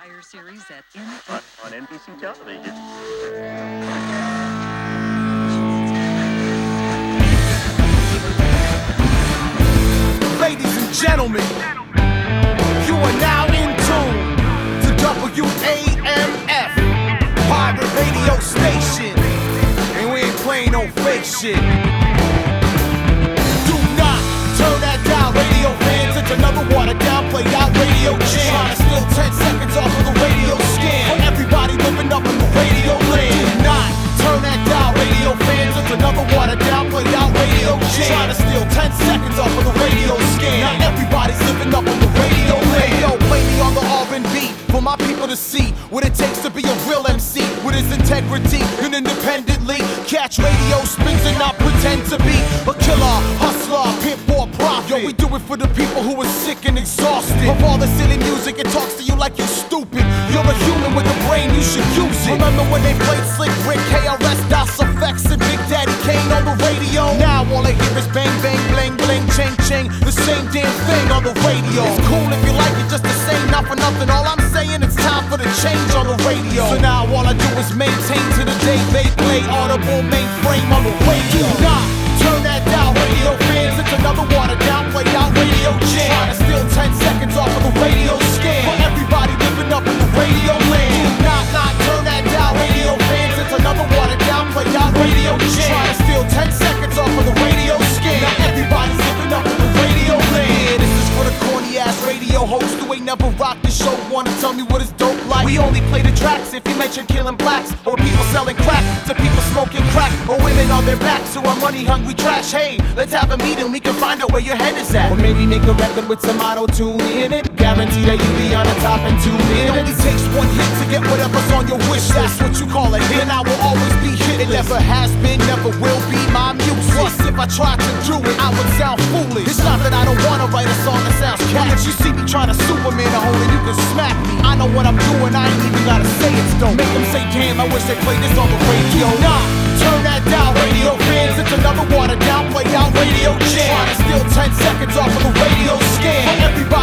entire series at on NBC television. Ladies and gentlemen, you are now in tune to WAMF, pirate radio station, and we ain't playing no fake shit. Do not turn that dial, radio fans. It's another watered down, played out radio jam. Trying to steal 10 seconds off of the radio scan. For everybody living up in the radio land. Do not turn that dial, radio fans. It's another watered down, played out radio jam. Trying to steal 10 seconds off of the radio scan. Now everybody's living up on the radio land. Yo, play me on the R&B for my people to see what it takes to be a real MC with his integrity and independently catch radio spins and not pretend to be a killer, hustler, pimp or profit. Yo, we do it for the people who are sick and exhausted of all the silly music. It talks to you like you're stupid. You're a human with a brain, you should use it. Remember when they played Slick Rick, KRS, DOS Effects, and Big Daddy Kane on the radio? Now all I hear is bang, bang, bling, bling, ching, ching. The same damn thing on the radio. It's cool if you like it, just the same, not for nothing. All I'm saying, it's time for the change on the radio. So now all I do is maintain to the day they play audible mainframe on the radio. Do not turn that dial, radio fans. It's another watered down, played out radio jam. Trying to steal 10 seconds off of the radio scan. For everybody living up in the radio land. Do not turn that dial, radio fans. It's another watered down, played out radio jam. Trying to steal 10 seconds off of the radio scan. Now everybody's living up in the radio land. Yeah, this is for the corny ass radio host who ain't never rocked the show. Wanna tell me what it's dope like? We only play the tracks if you mention killing blacks, or people selling crack to people smoking crack, or women on their backs who are money hungry trash. Hey, let's have a meeting, we can find out where your head is at. Or maybe make a record with some auto-tune in it. Guarantee that you'll be on the top in 2 minutes. It only takes one hit to get whatever's on your wish list. That's what you call a hit, and I will always be hit. It never has been, never will be my music. Plus, if I tried to do it, I would sound foolish. It's not that I don't wanna write a song that sounds catchy. If you see me trying to Superman a hole, then you can smack me. I know what I'm doing, I ain't even gotta say it's dope. Make them say, damn, I wish they played this on the radio. Nah, turn that down, radio fans. It's another watered down, played out radio jam. Trying to steal 10 seconds off of the radio scan. For everybody